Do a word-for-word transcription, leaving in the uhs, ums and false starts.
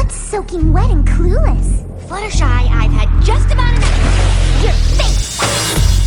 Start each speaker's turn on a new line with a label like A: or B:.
A: It's soaking wet and clueless.
B: Fluttershy, I've had just about enough. Your face!